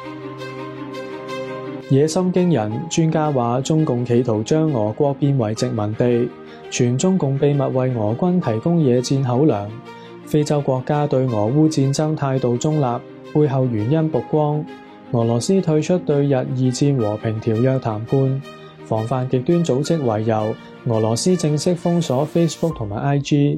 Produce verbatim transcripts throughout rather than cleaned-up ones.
野心驚人，專家話中共企圖將俄國變為殖民地，傳中共秘密為俄軍提供野戰口糧。非洲國家對俄烏戰爭態度中立，背後原因曝光。俄羅斯退出對日二戰和平條約談判，防範極端組織為由，俄羅斯正式封鎖 Facebook 同埋 I G。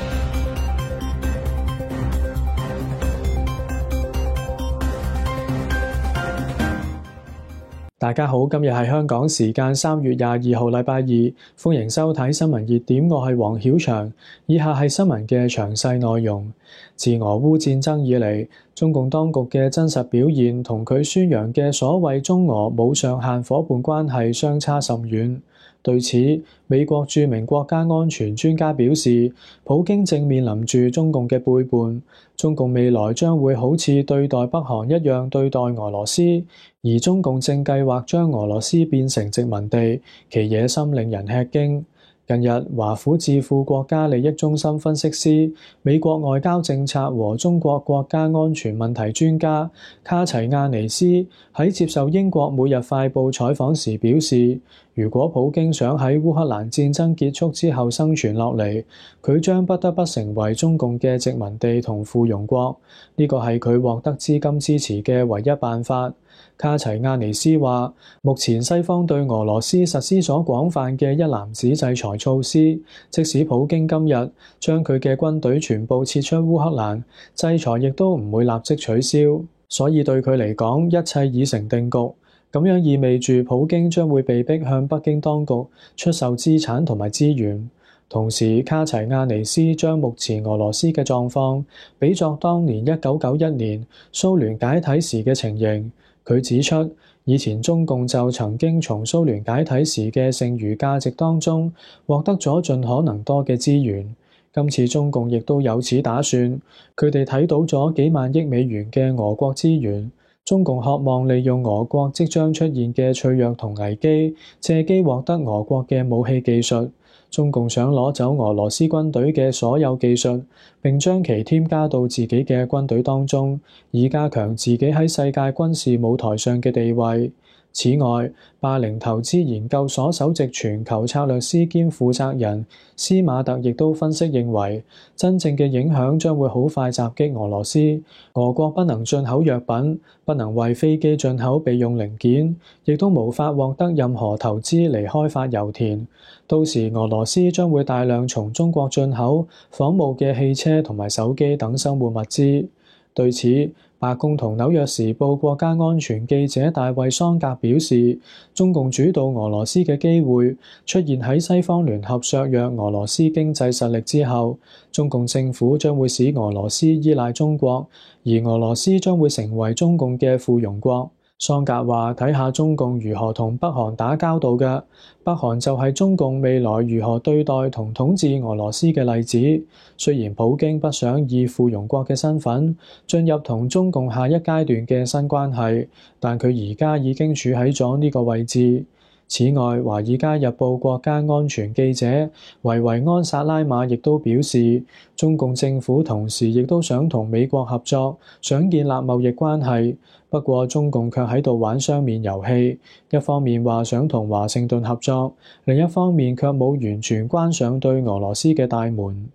大家好，今日係香港時間三月廿二號禮拜二，歡迎收睇新聞熱點，我係黃曉翔。以下係新聞嘅詳細內容。自俄烏戰爭以嚟，中共當局嘅真實表現同佢宣揚嘅所謂中俄冇上限夥伴關係相差甚遠。對此，美國著名國家安全專家表示，普京正面臨住中共嘅背叛，中共未來將會好似對待北韓一樣對待俄羅斯，而中共正計劃將俄羅斯變成殖民地，其野心令人吃驚。近日，華府智庫國家利益中心分析師、美國外交政策和中國國家安全問題專家卡齊亞尼斯喺接受英國每日快報採訪時表示，如果普京想喺烏克蘭戰爭結束之後生存落嚟，佢將不得不成為中共嘅殖民地同附庸國，呢個係佢獲得資金支持嘅唯一辦法。卡齊亞尼斯話，目前西方對俄羅斯實施咗廣泛嘅一籃子制裁措施，即使普京今日將佢嘅軍隊全部撤出烏克蘭，制裁亦都唔會立即取消。所以對佢嚟講，一切已成定局。咁樣意味住普京將會被逼向北京當局出售資產同埋資源。同時，卡齊亞尼斯將目前俄羅斯嘅狀況比作當年一九九一年蘇聯解體時嘅情形。佢指出，以前中共就曾經從蘇聯解體時嘅剩餘價值當中獲得咗盡可能多嘅資源。今次中共亦都有此打算，佢哋睇到咗幾萬億美元嘅俄國資源。中共渴望利用俄國即將出現嘅脆弱同危機，借機獲得俄國嘅武器技術。中共想攞走俄羅斯軍隊嘅所有技術，並將其添加到自己嘅軍隊當中，以加強自己喺世界軍事舞台上嘅地位。此外，霸凌投資研究所首席全球策略師兼負責人斯馬特亦都分析認為，真正嘅影響將會好快襲擊俄羅斯。俄國不能進口藥品，不能為飛機進口備用零件，亦都無法獲得任何投資嚟開發油田。到時俄羅斯將會大量從中國進口仿冒嘅汽車同埋手機等生活物資。對此，白宮同紐約時報國家安全記者大衛桑格表示，中共主導俄羅斯嘅機會出現喺西方聯合削弱俄羅斯經濟實力之後，中共政府將會使俄羅斯依賴中國，而俄羅斯將會成為中共嘅附庸國。桑格話：睇下中共如何同北韓打交道嘅，北韓就係中共未來如何對待同統治俄羅斯嘅例子。雖然普京不想以附庸國嘅身份進入同中共下一階段嘅新關係，但佢而家已經處喺咗呢個位置。此外，《華爾街日報》國家安全記者維維安·薩拉馬亦都表示，中共政府同時亦都想同美國合作，想建立貿易關係。不過，中共卻喺度玩雙面遊戲，一方面話想同華盛頓合作，另一方面卻冇完全關上對俄羅斯嘅大門。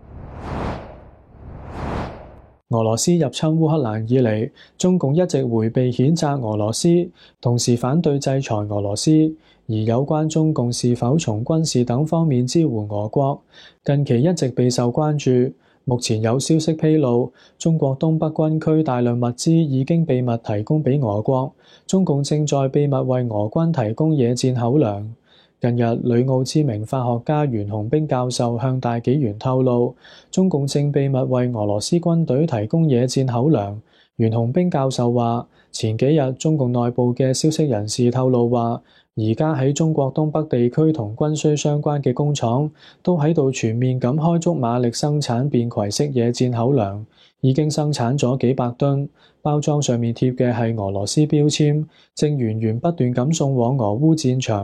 俄羅斯入侵烏克蘭以嚟，中共一直迴避譴責俄羅斯，同時反對制裁俄羅斯。而有關中共是否從軍事等方面支援俄國，近期一直備受關注。目前有消息披露，中國東北軍區大量物資已經秘密提供俾俄國，中共正在秘密為俄軍提供野戰口糧。近日，旅澳知名法學家袁洪兵教授向大紀元透露，中共正秘密為俄羅斯軍隊提供野戰口糧。袁洪兵教授話，前幾日中共內部嘅消息人士透露話，而家喺中國東北地區同軍需相關嘅工廠都喺度全面咁開足馬力生產便攜式野戰口糧，已經生產咗幾百噸，包裝上面貼嘅係俄羅斯標籤，正源源不斷咁送往俄烏戰場。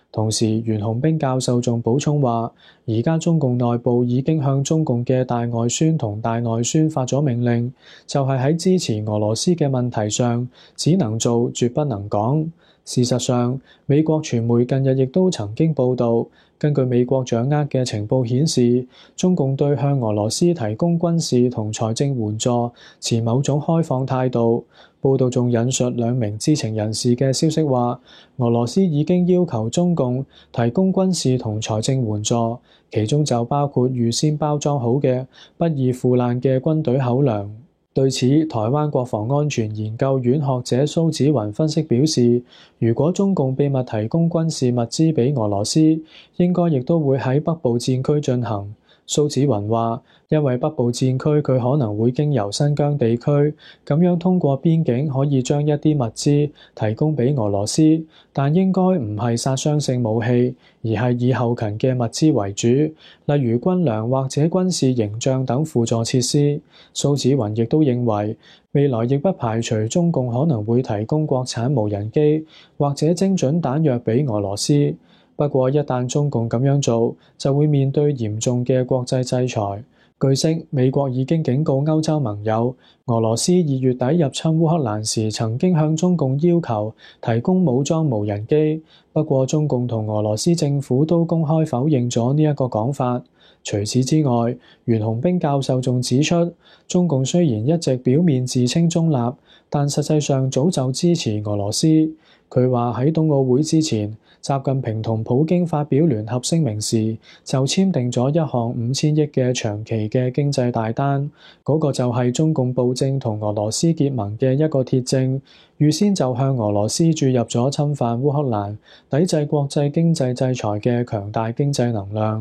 同時，袁洪兵教授仲補充話，而家中共內部已經向中共嘅大外宣同大內宣發咗命令，就係喺支持俄羅斯嘅問題上，只能做，絕不能講。事實上，美國傳媒近日亦都曾經報導，根據美國掌握嘅情報顯示，中共對向俄羅斯提供軍事同財政援助持某種開放態度。報道仲引述兩名知情人士嘅消息話，俄羅斯已經要求中共提供軍事同財政援助，其中就包括預先包裝好嘅不易腐爛嘅軍隊口糧。對此，台灣國防安全研究院學者蘇紫雲分析表示，如果中共秘密提供軍事物資俾俄羅斯，應該亦都會喺北部戰區進行。蘇紫雲話，因為北部戰區佢可能會經由新疆地區，咁樣通過邊境可以將一啲物資提供俾俄羅斯，但應該唔係殺傷性武器，而係以後勤嘅物資為主，例如軍糧或者軍事營帳等輔助設施。蘇紫雲亦都認為，未來亦不排除中共可能會提供國產無人機或者精準彈藥俾俄羅斯。不過，一旦中共咁樣做，就會面對嚴重嘅國際制裁。據悉，美國已經警告歐洲盟友，俄羅斯二月底入侵烏克蘭時曾經向中共要求提供武裝無人機。不過，中共同俄羅斯政府都公開否認咗呢一個講法。除此之外，袁洪兵教授仲指出，中共雖然一直表面自稱中立，但實際上早就支持俄羅斯。佢話喺冬奧會之前，習近平同普京發表聯合聲明時，就簽訂咗一項五千億嘅長期嘅經濟大單，嗰、那個就係中共暴政同俄羅斯結盟嘅一個鐵證，預先就向俄羅斯注入咗侵犯烏克蘭、抵制國際經濟制裁嘅強大經濟能量。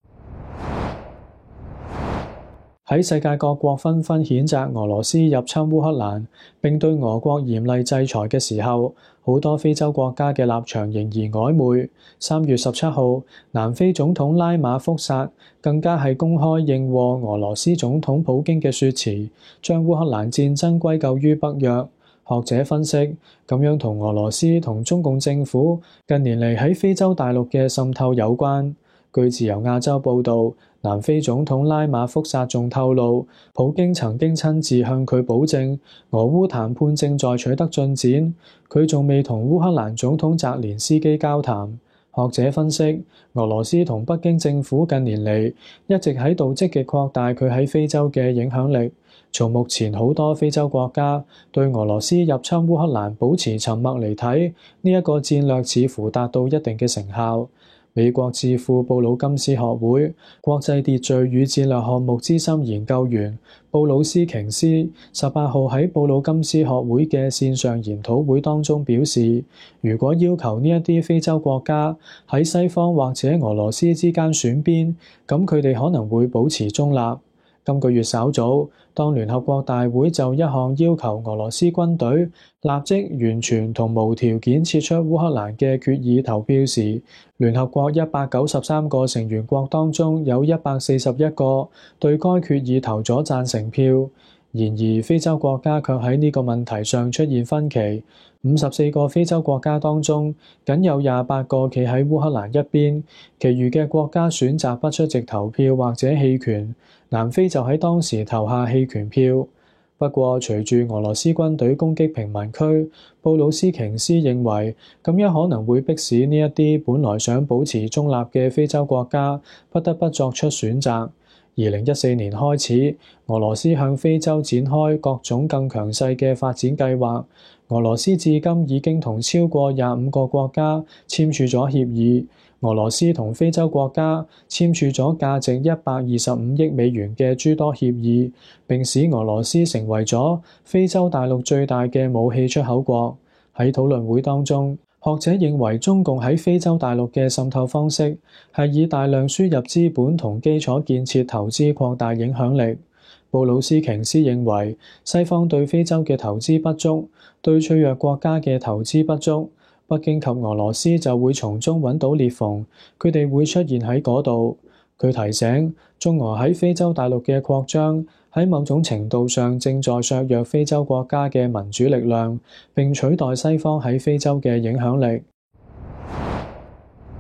喺世界各國紛紛譴責俄羅斯入侵烏克蘭並對俄國嚴厲制裁嘅時候，好多非洲國家嘅立場仍然曖昧。三月十七號，南非總統拉馬福薩更加係公開應和俄羅斯總統普京嘅說辭，將烏克蘭戰爭歸咎於北約。學者分析，咁樣同俄羅斯同中共政府近年嚟喺非洲大陸嘅滲透有關。據自由亞洲報導，南非總統拉馬福薩仲透露，普京曾經親自向佢保證，俄烏談判正在取得進展。佢仲未同烏克蘭總統澤連斯基交談。學者分析，俄羅斯同北京政府近年嚟一直喺度積極擴大佢喺非洲嘅影響力。從目前好多非洲國家對俄羅斯入侵烏克蘭保持沉默嚟睇，呢一個戰略似乎達到一定嘅成效。美國智庫布魯金斯學會國際秩序與戰略項目資深研究員布魯斯瓊斯十八號喺布魯金斯學會嘅線上研討會當中表示，如果要求呢一啲非洲國家喺西方或者俄羅斯之間選邊，咁佢哋可能會保持中立。今個月稍早，當聯合國大會就一項要求俄羅斯軍隊立即完全同無條件撤出烏克蘭嘅決議投票時，聯合國一百九十三個成員國當中有一百四十一個對該決議投咗贊成票。然而，非洲國家卻喺呢個問題上出現分歧。五十四個非洲國家當中，僅有廿八個企喺烏克蘭一邊，其餘嘅國家選擇不出席投票或者棄權。南非就喺當時投下棄權票。不過，隨住俄羅斯軍隊攻擊平民區，布魯斯瓊斯認為咁樣可能會迫使呢一啲本來想保持中立嘅非洲國家不得不作出選擇。二零一四年開始，俄羅斯向非洲展開各種更強勢嘅發展計劃。俄羅斯至今已經同超過廿五個國家簽署咗協議。俄羅斯同非洲國家簽署咗價值一百二十五億美元嘅諸多協議，並使俄羅斯成為咗非洲大陸最大嘅武器出口國。喺討論會當中，學者認為中共喺非洲大陸嘅滲透方式係以大量輸入資本同基礎建設投資擴大影響力。布魯斯瓊斯認為，西方對非洲嘅投資不足，對脆弱國家嘅投資不足，北京及俄羅斯就會從中揾到裂縫，佢哋會出現喺嗰度。佢提醒，中俄喺非洲大陸嘅擴張喺某種程度上正在削弱非洲國家嘅民主力量，並取代西方喺非洲嘅影響力。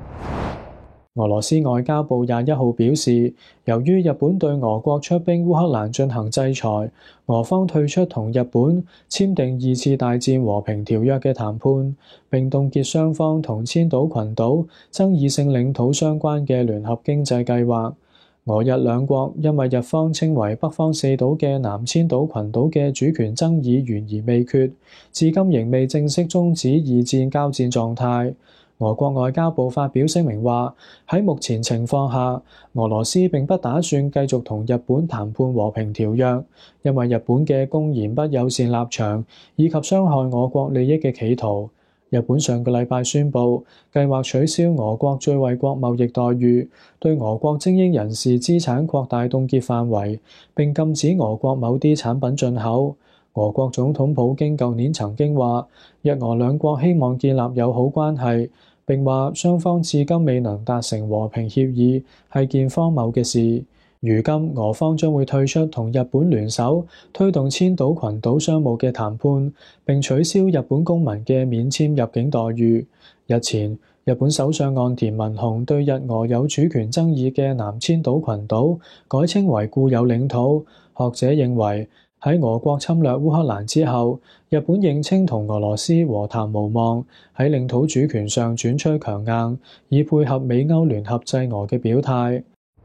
俄羅斯外交部廿一號表示，由於日本對俄國出兵烏克蘭進行制裁，俄方退出同日本簽訂二次大戰和平條約嘅談判，並凍結雙方同千島群島爭議性領土相關嘅聯合經濟計劃。俄日兩國因為日方稱為北方四島嘅南千島群島嘅主權爭議懸而未決，至今仍未正式終止二戰交戰狀態。俄國外交部發表聲明話，喺目前情況下，俄羅斯並不打算繼續同日本談判和平條約，因為日本嘅公然不友善立場以及傷害俄國利益嘅企圖。日本上個禮拜宣布，計劃取消俄國最惠國貿易待遇，對俄國精英人士資產擴大凍結範圍，並禁止俄國某啲產品進口。俄國總統普京舊年曾經話，日俄兩國希望建立友好關係，並話雙方至今未能達成和平協議，係件荒謬嘅事。如今俄方將會退出同日本聯手推動千島群島商務嘅談判，並取消日本公民嘅免簽入境待遇。日前，日本首相岸田文雄對日俄有主權爭議嘅南千島群島改稱為固有領土。學者認為，喺俄國侵略烏克蘭之後，日本認清同俄羅斯和談無望，喺領土主權上轉趨強硬，以配合美歐聯合制俄嘅表態。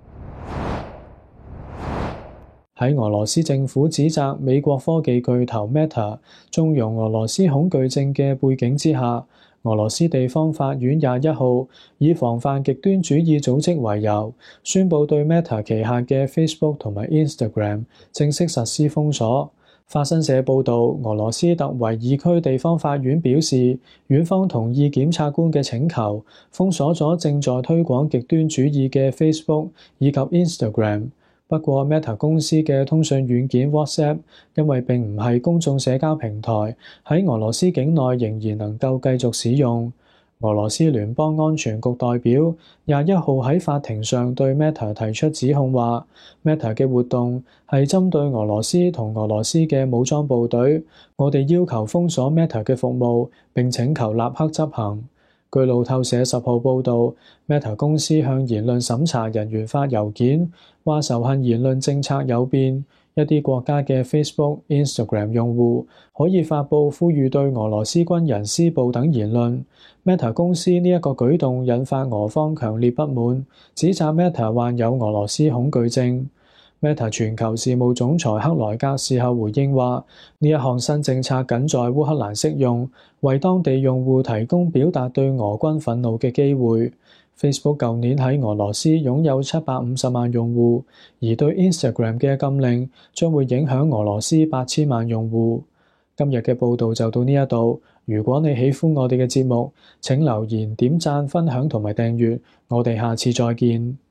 喺俄羅斯政府指責美國科技巨頭 Meta 縱容俄羅斯恐懼症嘅背景之下，俄羅斯地方法院廿一號以防範極端主義組織為由，宣布對 Meta 旗下嘅 Facebook 同埋 Instagram 正式實施封鎖。法新社報導，俄羅斯特維爾區地方法院表示，院方同意檢察官嘅請求，封鎖咗正在推廣極端主義嘅 Facebook 以及 Instagram。不過 Meta 公司嘅通訊軟件 WhatsApp 因為並唔係公眾社交平台，喺俄羅斯境內仍然能夠繼續使用。俄羅斯聯邦安全局代表廿一號喺法庭上對 Meta 提出指控，話 Meta 嘅活動係針對俄羅斯同俄羅斯嘅武裝部隊，我哋要求封鎖 Meta 嘅服務，並請求立刻執行。據路透社十號報導 ，Meta 公司向言論審查人員發郵件，話仇恨言論政策有變，一啲國家嘅 Facebook、Instagram 用戶可以發布呼籲對俄羅斯軍人施暴等言論。Meta 公司呢一個舉動引發俄方強烈不滿，指責 Meta 患有俄羅斯恐懼症。Meta 全球事務總裁克萊格事後回應話：呢一項新政策僅在烏克蘭適用，為當地用戶提供表達對俄軍憤怒嘅機會。Facebook 舊年喺俄羅斯擁有七百五十萬用戶，而對 Instagram 嘅禁令將會影響俄羅斯八千萬用戶。今日嘅報導就到呢一度。如果你喜歡我哋嘅節目，請留言、點讚、分享同埋訂閱。我哋下次再見。